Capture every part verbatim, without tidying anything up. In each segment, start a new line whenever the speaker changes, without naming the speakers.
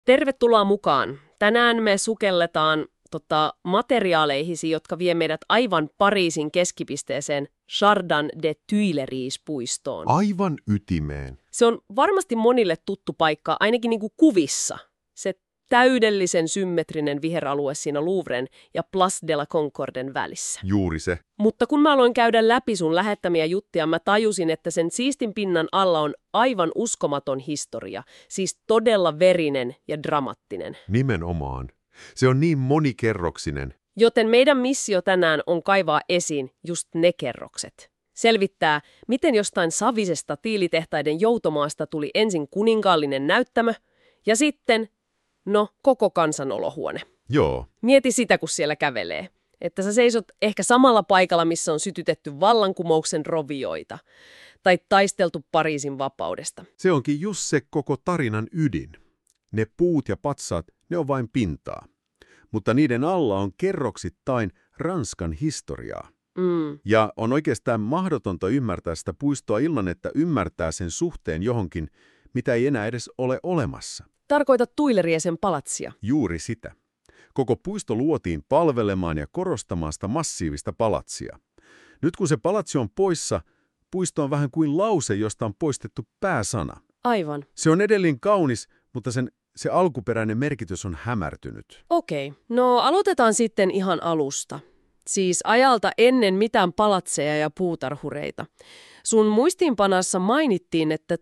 Tervetuloa mukaan. Tänään me sukelletaan tota, materiaaleihin, jotka vie meidät aivan Pariisin keskipisteeseen Jardin des Tuileries-puistoon.
Aivan ytimeen.
Se on varmasti monille tuttu paikka, ainakin niin kuin kuvissa. Se täydellisen symmetrinen viheralue siinä Louvren ja Place de la Concorden välissä.
Juuri se.
Mutta kun mä aloin käydä läpi sun lähettämiä juttuja, mä tajusin, että sen siistin pinnan alla on aivan uskomaton historia. Siis todella verinen ja dramaattinen.
Nimenomaan. Se on niin monikerroksinen.
Joten meidän missio tänään on kaivaa esiin just ne kerrokset. Selvittää, miten jostain savisesta tiilitehtaiden joutomaasta tuli ensin kuninkaallinen näyttämö ja sitten, no, koko kansanolohuone.
Joo.
Mieti sitä, kun siellä kävelee. Että sä seisot ehkä samalla paikalla, missä on sytytetty vallankumouksen rovioita tai taisteltu Pariisin vapaudesta.
Se onkin just se koko tarinan ydin. Ne puut ja patsaat, ne on vain pintaa. Mutta niiden alla on kerroksittain Ranskan historiaa.
Mm.
Ja on oikeastaan mahdotonta ymmärtää sitä puistoa ilman, että ymmärtää sen suhteen johonkin, mitä ei enää edes ole olemassa.
Tarkoitat Tuileriesen palatsia.
Juuri sitä. Koko puisto luotiin palvelemaan ja korostamaan sitä massiivista palatsia. Nyt kun se palatsi on poissa, puisto on vähän kuin lause, josta on poistettu pääsana.
Aivan.
Se on edelleen kaunis, mutta sen, se alkuperäinen merkitys on hämärtynyt.
Okei, no aloitetaan sitten ihan alusta. Siis ajalta ennen mitään palatseja ja puutarhureita. Sun muistiinpanassa mainittiin, että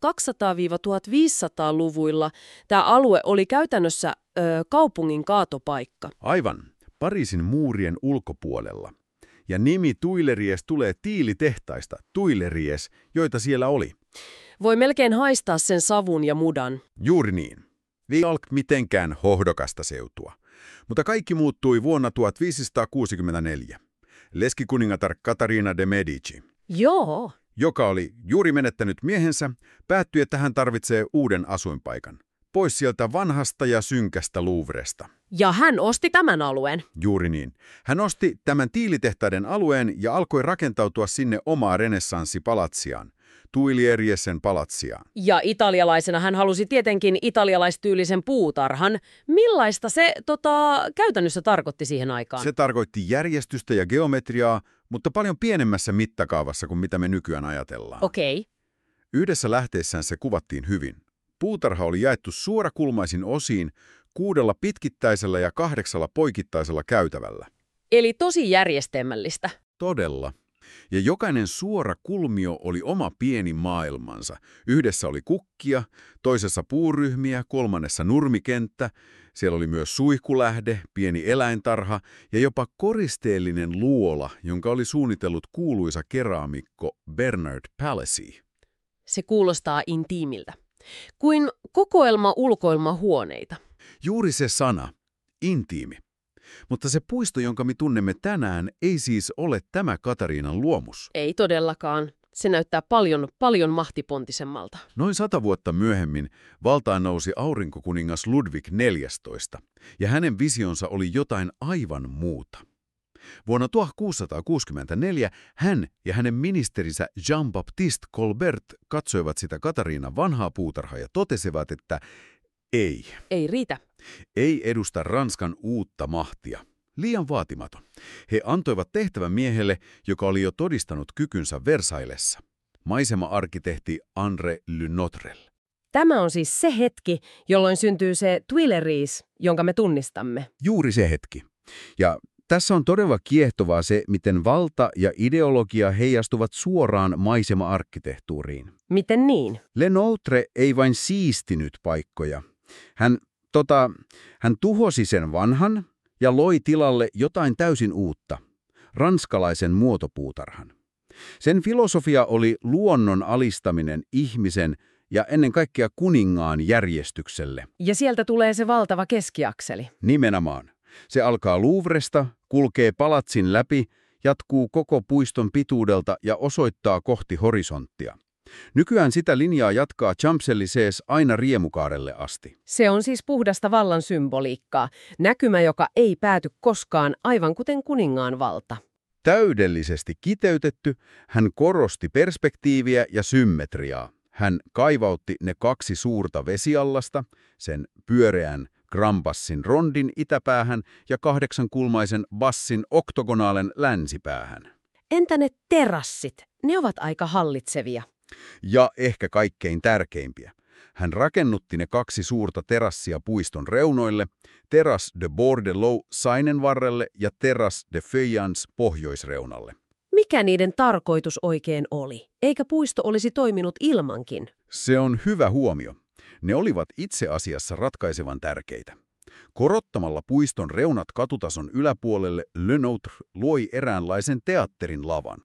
tuhatkaksisataa–tuhatviisisataa-luvuilla tämä alue oli käytännössä ö, kaupungin kaatopaikka.
Aivan. Pariisin muurien ulkopuolella. Ja nimi Tuileries tulee tiilitehtaista, Tuileries, joita siellä oli.
Voi melkein haistaa sen savun ja mudan.
Juuri niin. Ei ole mitenkään hohdokasta seutua. Mutta kaikki muuttui vuonna tuhatviisisataakuusikymmentäneljä. Leskikuningatar Katarina de Medici,
Joo.
joka oli juuri menettänyt miehensä, päättyi, että hän tarvitsee uuden asuinpaikan. Pois sieltä vanhasta ja synkästä Louvresta.
Ja hän osti tämän alueen.
Juuri niin. Hän osti tämän tiilitehtaiden alueen ja alkoi rakentautua sinne omaa renessanssipalatsiaan, Tuileriesen palatsiaan.
Ja italialaisena hän halusi tietenkin italialaistyylisen puutarhan. Millaista se tota, käytännössä tarkoitti siihen aikaan?
Se tarkoitti järjestystä ja geometriaa, mutta paljon pienemmässä mittakaavassa kuin mitä me nykyään ajatellaan.
Okei. Okay.
Yhdessä lähteessään se kuvattiin hyvin. Puutarha oli jaettu suorakulmaisin osiin kuudella pitkittäisellä ja kahdeksalla poikittaisella käytävällä.
Eli tosi järjestelmällistä.
Todella. Ja jokainen suora kulmio oli oma pieni maailmansa. Yhdessä oli kukkia, toisessa puuryhmiä, kolmannessa nurmikenttä. Siellä oli myös suihkulähde, pieni eläintarha ja jopa koristeellinen luola, jonka oli suunnitellut kuuluisa keraamikko Bernard Palissy.
Se kuulostaa intiimiltä. Kuin kokoelma-ulkoilmahuoneita.
Juuri se sana, intiimi. Mutta se puisto, jonka me tunnemme tänään, ei siis ole tämä Katariinan luomus.
Ei todellakaan. Se näyttää paljon, paljon mahtipontisemmalta.
Noin sata vuotta myöhemmin valtaan nousi aurinkokuningas Ludwig neljästoista, ja hänen visionsa oli jotain aivan muuta. Vuonna tuhatkuusisataakuusikymmentäneljä hän ja hänen ministerinsä Jean-Baptiste Colbert katsoivat sitä Katariinan vanhaa puutarhaa ja totesivat, että ei.
Ei riitä.
Ei edusta Ranskan uutta mahtia. Liian vaatimaton. He antoivat tehtävän miehelle, joka oli jo todistanut kykynsä Versaillesissa. Maisema-arkkitehti André Le Notrel.
Tämä on siis se hetki, jolloin syntyy se Tuileries, jonka me tunnistamme.
Juuri se hetki. Ja tässä on todella kiehtovaa se, miten valta ja ideologia heijastuvat suoraan maisema-arkkitehtuuriin.
Miten niin?
Le Notre ei vain siistinyt paikkoja. Hän, tota, hän tuhosi sen vanhan ja loi tilalle jotain täysin uutta, ranskalaisen muotopuutarhan. Sen filosofia oli luonnon alistaminen ihmisen ja ennen kaikkea kuningaan järjestykselle.
Ja sieltä tulee se valtava keskiakseli.
Nimenomaan. Se alkaa Louvresta, kulkee palatsin läpi, jatkuu koko puiston pituudelta ja osoittaa kohti horisonttia. Nykyään sitä linjaa jatkaa Champs-Élysées aina Riemukaarelle asti.
Se on siis puhdasta vallan symboliikkaa, näkymä, joka ei pääty koskaan, aivan kuten kuningaan valta.
Täydellisesti kiteytetty, hän korosti perspektiiviä ja symmetriaa. Hän kaivautti ne kaksi suurta vesiallasta, sen pyöreän grambassin rondin itäpäähän ja kahdeksankulmaisen bassin oktogonaalen länsipäähän.
Entä ne terassit? Ne ovat aika hallitsevia.
Ja ehkä kaikkein tärkeimpiä. Hän rakennutti ne kaksi suurta terassia puiston reunoille, Terrasse de Bordelot Sainen varrelle ja Terrasse de Feuillans pohjoisreunalle.
Mikä niiden tarkoitus oikein oli? Eikä puisto olisi toiminut ilmankin?
Se on hyvä huomio. Ne olivat itse asiassa ratkaisevan tärkeitä. Korottamalla puiston reunat katutason yläpuolelle Le Nôtre loi eräänlaisen teatterin lavan.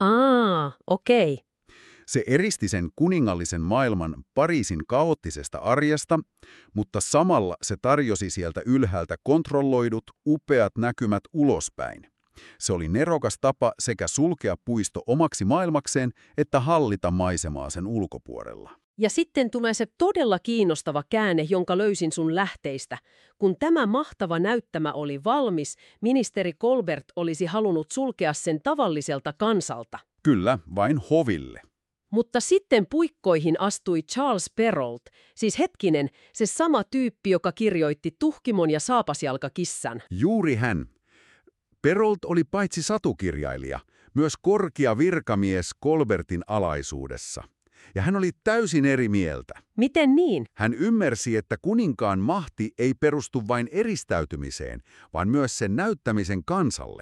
Aa, okei. Okay.
Se eristi sen kuningallisen maailman Pariisin kaoottisesta arjesta, mutta samalla se tarjosi sieltä ylhäältä kontrolloidut, upeat näkymät ulospäin. Se oli nerokas tapa sekä sulkea puisto omaksi maailmakseen että hallita maisemaa sen ulkopuolella.
Ja sitten tulee se todella kiinnostava käänne, jonka löysin sun lähteistä. Kun tämä mahtava näyttämä oli valmis, ministeri Colbert olisi halunnut sulkea sen tavalliselta kansalta.
Kyllä, vain hoville.
Mutta sitten puikkoihin astui Charles Perrault, siis hetkinen, se sama tyyppi, joka kirjoitti Tuhkimon ja saapasjalkakissan.
Juuri hän. Perrault oli paitsi satukirjailija, myös korkea virkamies Colbertin alaisuudessa. Ja hän oli täysin eri mieltä.
Miten niin?
Hän ymmärsi, että kuninkaan mahti ei perustu vain eristäytymiseen, vaan myös sen näyttämisen kansalle.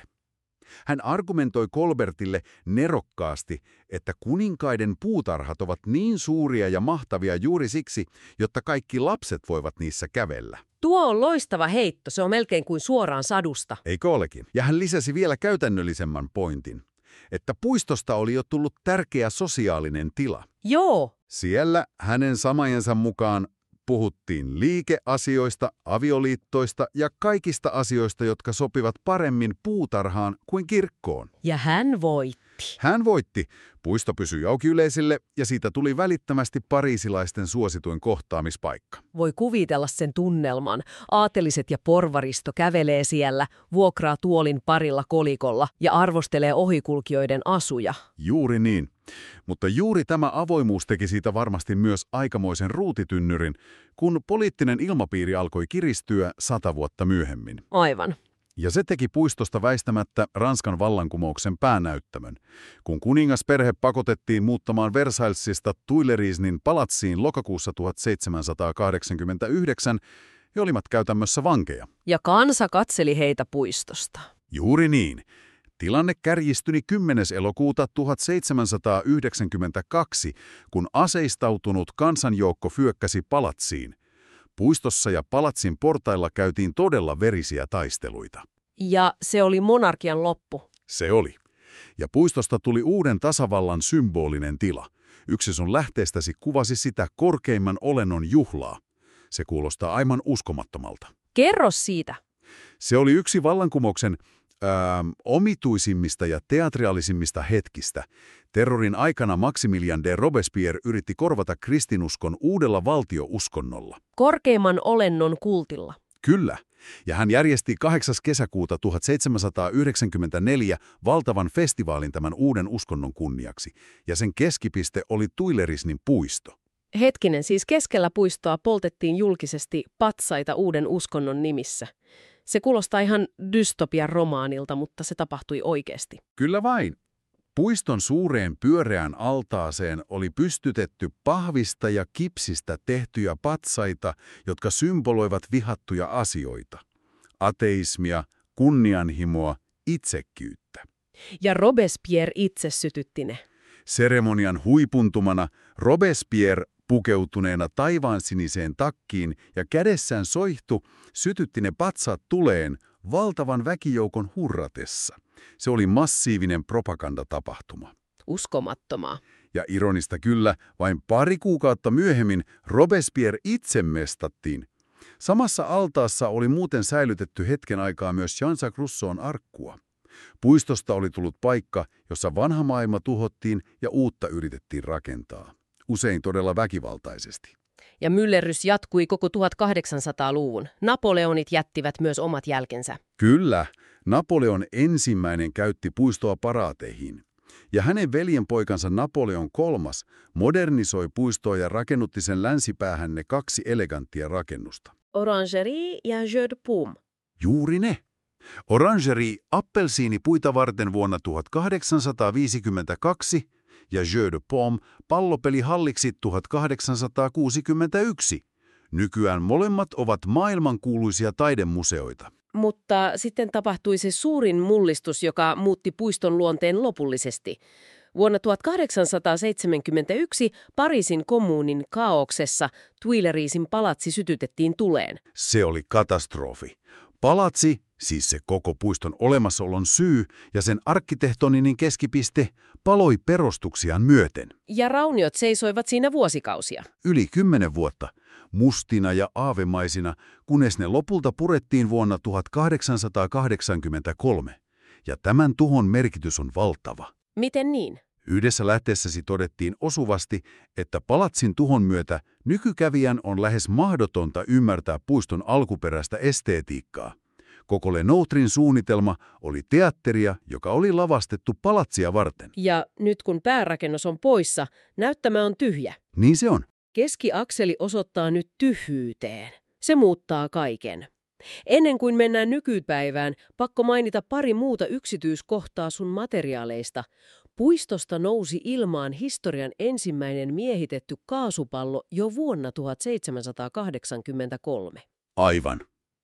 Hän argumentoi Colbertille nerokkaasti, että kuninkaiden puutarhat ovat niin suuria ja mahtavia juuri siksi, jotta kaikki lapset voivat niissä kävellä.
Tuo on loistava heitto, se on melkein kuin suoraan sadusta.
Eikö olekin? Ja hän lisäsi vielä käytännöllisemmän pointin, että puistosta oli jo tullut tärkeä sosiaalinen tila.
Joo.
Siellä hänen samajensa mukaan puhuttiin liikeasioista, avioliittoista ja kaikista asioista, jotka sopivat paremmin puutarhaan kuin kirkkoon.
Ja hän voitti.
Hän voitti. Puisto pysyi auki yleisille ja siitä tuli välittömästi pariisilaisten suosituin kohtaamispaikka.
Voi kuvitella sen tunnelman. Aateliset ja porvaristo kävelee siellä, vuokraa tuolin parilla kolikolla ja arvostelee ohikulkijoiden asuja.
Juuri niin. Mutta juuri tämä avoimuus teki siitä varmasti myös aikamoisen ruutitynnyrin, kun poliittinen ilmapiiri alkoi kiristyä sata vuotta myöhemmin.
Aivan.
Ja se teki puistosta väistämättä Ranskan vallankumouksen päänäyttämön. Kun kuningasperhe pakotettiin muuttamaan Versaillesista Tuilerisnin palatsiin lokakuussa tuhatseitsemänsataakahdeksankymmentäyhdeksän, he olivat käytännössä vankeja.
Ja kansa katseli heitä puistosta.
Juuri niin. Tilanne kärjistyi kymmenes elokuuta tuhatseitsemänsataayhdeksänkymmentäkaksi, kun aseistautunut kansanjoukko fyökkäsi palatsiin. Puistossa ja palatsin portailla käytiin todella verisiä taisteluita.
Ja se oli monarkian loppu.
Se oli. Ja puistosta tuli uuden tasavallan symbolinen tila. Yksi sun lähteestäsi kuvasi sitä korkeimman olennon juhlaa. Se kuulostaa aivan uskomattomalta.
Kerro siitä.
Se oli yksi vallankumouksen ää, omituisimmista ja teatraalisimmista hetkistä. Terrorin aikana Maximilien de Robespierre yritti korvata kristinuskon uudella valtiouskonnolla.
Korkeimman olennon kultilla.
Kyllä. Ja hän järjesti kahdeksas kesäkuuta tuhatseitsemänsataayhdeksänkymmentäneljä valtavan festivaalin tämän uuden uskonnon kunniaksi. Ja sen keskipiste oli Tuilerisnin puisto.
Hetkinen, siis keskellä puistoa poltettiin julkisesti patsaita uuden uskonnon nimissä. Se kuulostaa ihan dystopian romaanilta, mutta se tapahtui oikeasti.
Kyllä vain. Puiston suureen pyöreään altaaseen oli pystytetty pahvista ja kipsistä tehtyjä patsaita, jotka symboloivat vihattuja asioita. Ateismia, kunnianhimoa, itsekkyyttä.
Ja Robespierre itse sytytti ne.
Seremonian huipuntumana Robespierre pukeutuneena taivaansiniseen takkiin ja kädessään soihtu sytytti ne patsaat tuleen valtavan väkijoukon hurratessa. Se oli massiivinen propagandatapahtuma.
Uskomattomaa.
Ja ironista kyllä, vain pari kuukautta myöhemmin Robespierre itse mestattiin. Samassa altaassa oli muuten säilytetty hetken aikaa myös Jean-Jacques Rousseaun arkkua. Puistosta oli tullut paikka, jossa vanha maailma tuhottiin ja uutta yritettiin rakentaa. Usein todella väkivaltaisesti.
Ja myllerrys jatkui koko tuhatkahdeksansataaluvun. Napoleonit jättivät myös omat jälkensä.
Kyllä. Napoleon ensimmäinen käytti puistoa paraateihin. Ja hänen veljenpoikansa Napoleon kolmas modernisoi puistoa ja rakennutti sen länsipäähän ne kaksi eleganttia rakennusta.
Orangerie ja Jeu de Paume.
Juuri ne. Orangerie appelsiinipuita varten vuonna tuhatkahdeksansataaviisikymmentäkaksi ja Jeu de Paume pallopelihalliksi tuhatkahdeksansataakuusikymmentäyksi. Nykyään molemmat ovat maailmankuuluisia taidemuseoita.
Mutta sitten tapahtui se suurin mullistus, joka muutti puiston luonteen lopullisesti. Vuonna tuhatkahdeksansataaseitsemänkymmentäyksi Pariisin kommunin kaauksessa Tuileriesin palatsi sytytettiin tuleen.
Se oli katastrofi. Palatsi, siis se koko puiston olemassaolon syy ja sen arkkitehtoninen keskipiste, paloi perustuksiaan myöten.
Ja rauniot seisoivat siinä vuosikausia.
Yli kymmenen vuotta, mustina ja aavemaisina, kunnes ne lopulta purettiin vuonna tuhatkahdeksansataakahdeksankymmentäkolme. Ja tämän tuhon merkitys on valtava.
Miten niin?
Yhdessä lähteessäsi todettiin osuvasti, että palatsin tuhon myötä nykykävijän on lähes mahdotonta ymmärtää puiston alkuperäistä esteetiikkaa. Koko Le Noutrin suunnitelma oli teatteria, joka oli lavastettu palatsia varten.
Ja nyt kun päärakennus on poissa, näyttämä on tyhjä.
Niin se on.
Keskiakseli osoittaa nyt tyhjyyteen. Se muuttaa kaiken. Ennen kuin mennään nykypäivään, pakko mainita pari muuta yksityiskohtaa sun materiaaleista. Puistosta nousi ilmaan historian ensimmäinen miehitetty kaasupallo jo vuonna tuhatseitsemänsataakahdeksankymmentäkolme.
Aivan.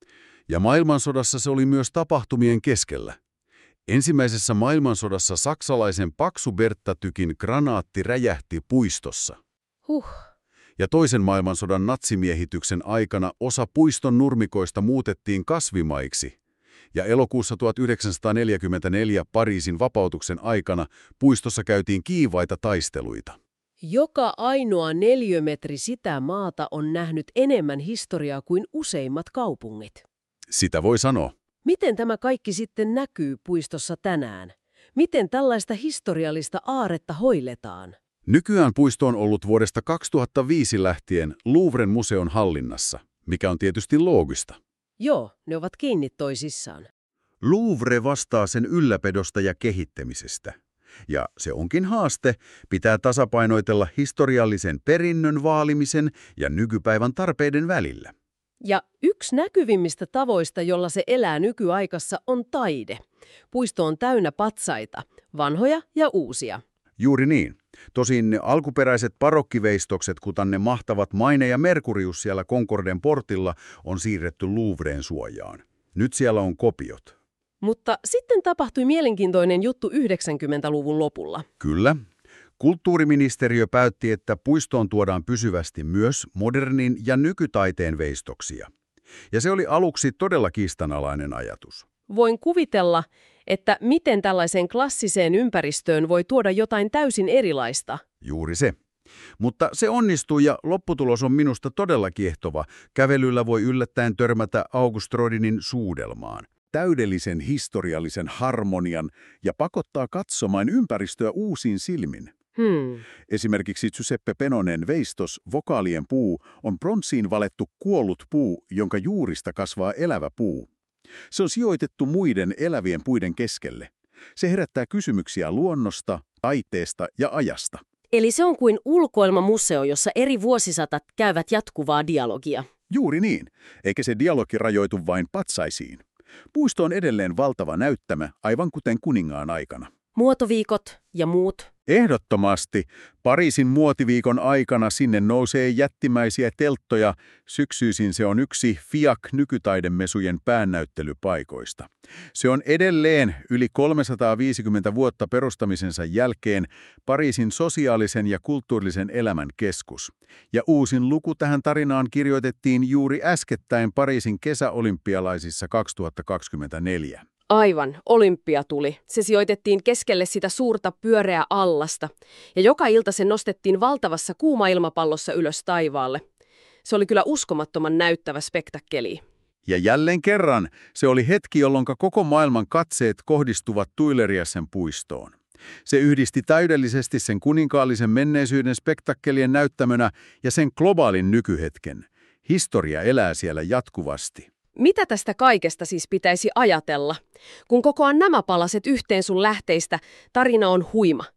Ja maailmansodassa se oli myös tapahtumien keskellä. Ensimmäisessä maailmansodassa saksalaisen Paksu Bertha-tykin granaatti räjähti puistossa.
Huh.
Ja toisen maailmansodan natsimiehityksen aikana osa puiston nurmikoista muutettiin kasvimaiksi. Ja elokuussa tuhatyhdeksänsataaneljäkymmentäneljä Pariisin vapautuksen aikana puistossa käytiin kiivaita taisteluita.
Joka ainoa neliömetri sitä maata on nähnyt enemmän historiaa kuin useimmat kaupungit.
Sitä voi sanoa.
Miten tämä kaikki sitten näkyy puistossa tänään? Miten tällaista historiallista aarretta hoiletaan?
Nykyään puisto on ollut vuodesta kaksituhattaviisi lähtien Louvren museon hallinnassa, mikä on tietysti loogista.
Joo, ne ovat kiinni toisissaan.
Louvre vastaa sen ylläpidosta ja kehittämisestä. Ja se onkin haaste, pitää tasapainoitella historiallisen perinnön vaalimisen ja nykypäivän tarpeiden välillä.
Ja yksi näkyvimmistä tavoista, jolla se elää nykyaikassa, on taide. Puisto on täynnä patsaita, vanhoja ja uusia.
Juuri niin. Tosin ne alkuperäiset barokkiveistokset, kuten ne mahtavat Maine ja Merkurius siellä Concorden portilla, on siirretty Louvreen suojaan. Nyt siellä on kopiot.
Mutta sitten tapahtui mielenkiintoinen juttu yhdeksänkymmentäluvun lopulla.
Kyllä. Kulttuuriministeriö päätti, että puistoon tuodaan pysyvästi myös modernin ja nykytaiteen veistoksia. Ja se oli aluksi todella kiistanalainen ajatus.
Voin kuvitella, että miten tällaiseen klassiseen ympäristöön voi tuoda jotain täysin erilaista.
Juuri se. Mutta se onnistui ja lopputulos on minusta todella kiehtova. Kävelyllä voi yllättäen törmätä Auguste Rodinin suudelmaan. Täydellisen historiallisen harmonian ja pakottaa katsomaan ympäristöä uusin silmin.
Hmm.
Esimerkiksi Giuseppe Penonen veistos Vokaalien puu on pronssiin valettu kuollut puu, jonka juurista kasvaa elävä puu. Se on sijoitettu muiden elävien puiden keskelle. Se herättää kysymyksiä luonnosta, taiteesta ja ajasta.
Eli se on kuin ulkoilmamuseo, jossa eri vuosisatat käyvät jatkuvaa dialogia.
Juuri niin, eikä se dialogi rajoitu vain patsaisiin. Puisto on edelleen valtava näyttämä, aivan kuten kuningaan aikana.
Muotoviikot ja muut.
Ehdottomasti. Pariisin muotiviikon aikana sinne nousee jättimäisiä telttoja. Syksyisin se on yksi F I A C-nykytaidemesujen päännäyttelypaikoista. Se on edelleen yli kolmesataaviisikymmentä vuotta perustamisensa jälkeen Pariisin sosiaalisen ja kulttuurillisen elämän keskus. Ja uusin luku tähän tarinaan kirjoitettiin juuri äskettäin Pariisin kesäolympialaisissa kaksituhattakaksikymmentäneljä.
Aivan, Olympia tuli. Se sijoitettiin keskelle sitä suurta pyöreää allasta, ja joka ilta se nostettiin valtavassa kuuma-ilmapallossa ylös taivaalle. Se oli kyllä uskomattoman näyttävä spektakkeli.
Ja jälleen kerran se oli hetki, jolloin koko maailman katseet kohdistuvat Tuileriasen puistoon. Se yhdisti täydellisesti sen kuninkaallisen menneisyyden spektakkelien näyttämönä ja sen globaalin nykyhetken. Historia elää siellä jatkuvasti.
Mitä tästä kaikesta siis pitäisi ajatella? Kun kokoan nämä palaset yhteen sun lähteistä, tarina on huima.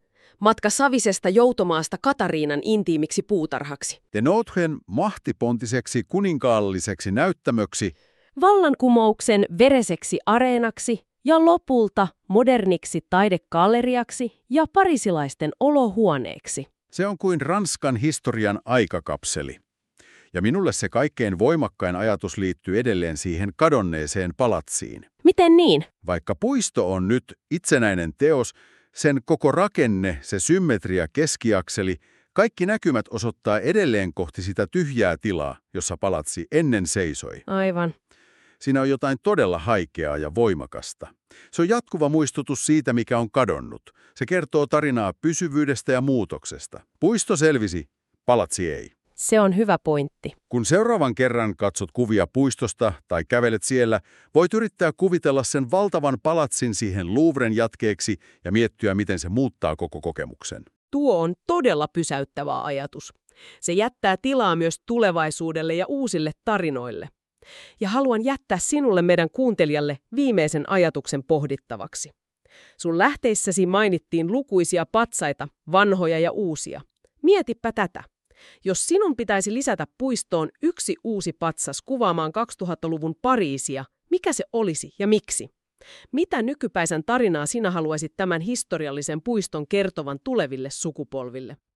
Matka Savisesta Joutomaasta Katariinan intiimiksi puutarhaksi.
De Notren mahtipontiseksi kuninkaalliseksi näyttämöksi,
Vallankumouksen vereseksi areenaksi ja lopulta moderniksi taidegalleriaksi ja parisilaisten olohuoneeksi.
se on kuin Ranskan historian aikakapseli. Ja minulle se kaikkein voimakkain ajatus liittyy edelleen siihen kadonneeseen palatsiin.
Miten niin?
Vaikka puisto on nyt itsenäinen teos, sen koko rakenne, se symmetria, keskiakseli, kaikki näkymät osoittaa edelleen kohti sitä tyhjää tilaa, jossa palatsi ennen seisoi.
Aivan.
Siinä on jotain todella haikeaa ja voimakasta. Se on jatkuva muistutus siitä, mikä on kadonnut. Se kertoo tarinaa pysyvyydestä ja muutoksesta. Puisto selvisi, palatsi ei.
Se on hyvä pointti.
Kun seuraavan kerran katsot kuvia puistosta tai kävelet siellä, voit yrittää kuvitella sen valtavan palatsin siihen Louvren jatkeeksi ja miettiä, miten se muuttaa koko kokemuksen.
Tuo on todella pysäyttävä ajatus. Se jättää tilaa myös tulevaisuudelle ja uusille tarinoille. Ja haluan jättää sinulle meidän kuuntelijalle viimeisen ajatuksen pohdittavaksi. Sun lähteissäsi mainittiin lukuisia patsaita, vanhoja ja uusia. Mietipä tätä. Jos sinun pitäisi lisätä puistoon yksi uusi patsas kuvaamaan kaksituhattaluvun Pariisia, mikä se olisi ja miksi? Mitä nykypäisen tarinaa sinä haluaisit tämän historiallisen puiston kertovan tuleville sukupolville?